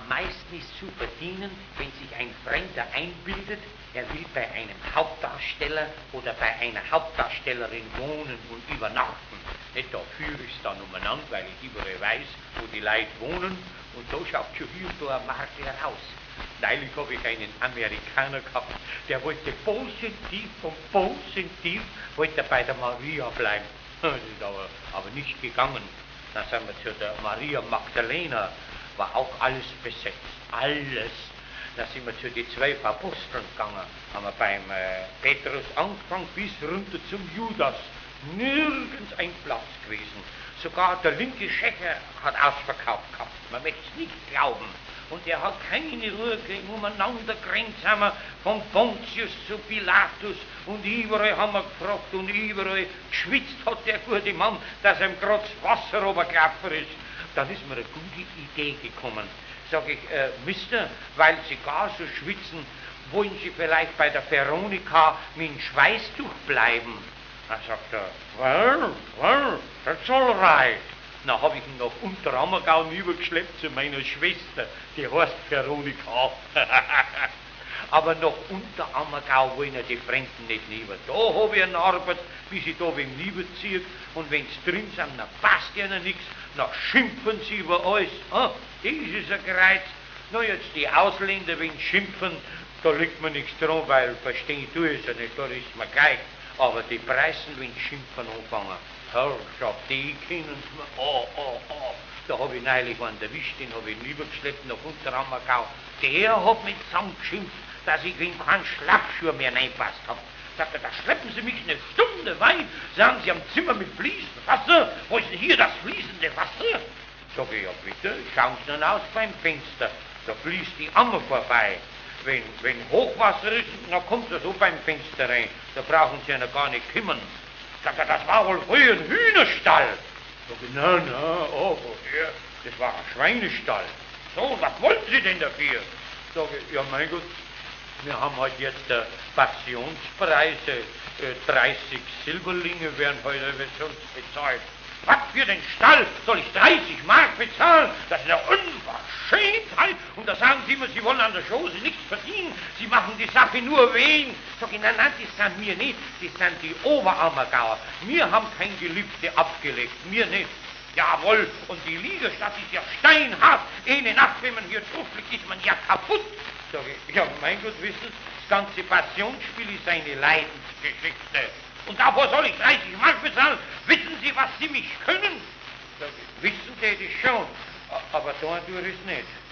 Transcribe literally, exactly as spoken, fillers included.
meisten ist zu verdienen, wenn sich ein Fremder einbildet, er will bei einem Hauptdarsteller oder bei einer Hauptdarstellerin wohnen und übernachten. Nicht, da führe ich es dann umeinander, weil ich überall weiß, wo die Leute wohnen, und so schaut schon hier und da ein Makler aus. Neulich habe ich einen Amerikaner gehabt, der wollte positiv und positiv wollte bei der Maria bleiben. Das ist aber, aber nicht gegangen. Dann sind wir zu der Maria Magdalena, war auch alles besetzt, alles. Dann sind wir zu den zwölf Aposteln gegangen, haben wir beim äh, Petrus angefangen bis runter zum Judas. Nirgends ein Platz gewesen. Sogar der linke Schächer hat ausverkauft gehabt. Man möchte es nicht glauben. Und er hat keine Ruhe gekriegt, umeinander gerannt haben wir, von Pontius zu Pilatus, und überall haben wir gefragt, und überall geschwitzt hat der gute Mann, dass ihm gerade das Wasser runtergelaufen ist. Dann ist mir eine gute Idee gekommen. Sag ich, äh, Mister, weil Sie gar so schwitzen, wollen Sie vielleicht bei der Veronika mit dem Schweißtuch bleiben? Dann sagt er, well, well, that's all right. Dann habe ich ihn nach Unterammergau übergeschleppt zu meiner Schwester, die heißt Veronika. Aber nach Unterammergau wollen ja die Fremden nicht lieber. Da habe ich eine Arbeit, bis ich da wegen lieber ziehe. Und wenn sie drin sind, dann passt ihnen nichts, dann schimpfen sie über alles. Ah, das ist ein Kreuz. Na, jetzt die Ausländer, wenn sie schimpfen, da liegt mir nichts dran, weil verstehen tue ich es ja nicht, da ist mir gleich. Aber die Preisen, wenn sie schimpfen anfangen, Herrschaft, die kennen sie mir. Oh, oh, oh. Da habe ich neulich einen erwischt, den habe ich rübergeschleppt nach Unterammergau. Der hat mich zusammengeschimpft, dass ich in keinen Schlappschuh mehr reingepasst habe. Sagt er, da schleppen Sie mich eine Stunde weit, sagen Sie am Zimmer mit fließendem Wasser, wo ist denn hier das fließende Wasser? Sag ich, ja bitte, schauen Sie dann aus beim Fenster, da fließt die Ammer vorbei. Wenn, wenn Hochwasser ist, dann kommt er so beim Fenster rein, da brauchen Sie ja noch gar nicht kümmern. Sagt er, das war wohl früher ein Hühnerstall. Sag ich, na, na, oh, woher? Das war ein Schweinestall. So, was wollen Sie denn dafür? Sag ich, ja mein Gott, wir haben halt jetzt äh, Passionspreise, äh, dreißig Silberlinge werden heute sonst bezahlt. Was für den Stall soll ich dreißig Mark bezahlen? Das ist eine Unverschämtheit. Und da sagen Sie immer, Sie wollen an der Chose nichts verdienen. Sie machen die Sache nur wegen. Sag ich, nein, nein, das sind wir nicht. Das sind die Oberammergauer. Wir haben kein Gelübde abgelegt. Wir nicht. Jawohl, und die Liegestadt ist ja steinhart. Eine Nacht, wenn man hier drauf liegt, ist man ja kaputt. Sag ich, ja, mein Gott, wissen Sie, das ganze Passionsspiel ist eine Leidensgeschichte. Und davor soll ich dreißig Mark bezahlen. Wissen Sie, was Sie mich können? Sag ich, wissen Sie das schon? Aber da tue ich es nicht.